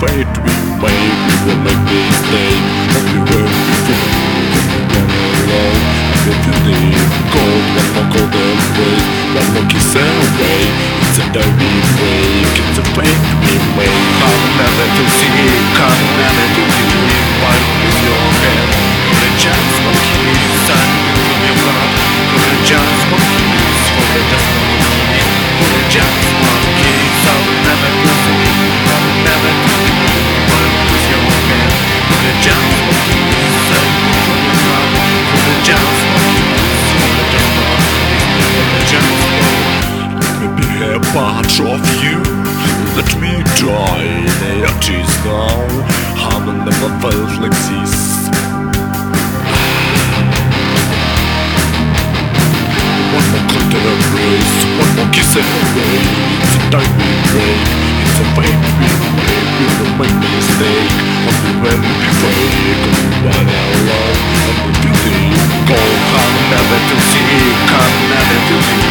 fate we make, we will make mistake. Only when we feel run alone. If you need gold, one more golden break, one more kiss away. It's a day we break, it's a fate we make. Come never to see, come never to see. Why is your hand? For a chance for kiss, and from your blood. For a chance for kiss, for a just for kiss. For a chance for kiss, I'll never to see. I'll never to see. Why is your hand? For a chance for kiss, and from your blood. For a chance for kiss, for a just for kiss. For a chance for. Let me be a part of you. Let me die in the empties now. I've never felt like this. One more cut to embrace, one more kiss away. It's a time we break, it's a fight we make. We will make mistake, only when we break. Run alone, and we feel the goal. Come never to see, come never to see.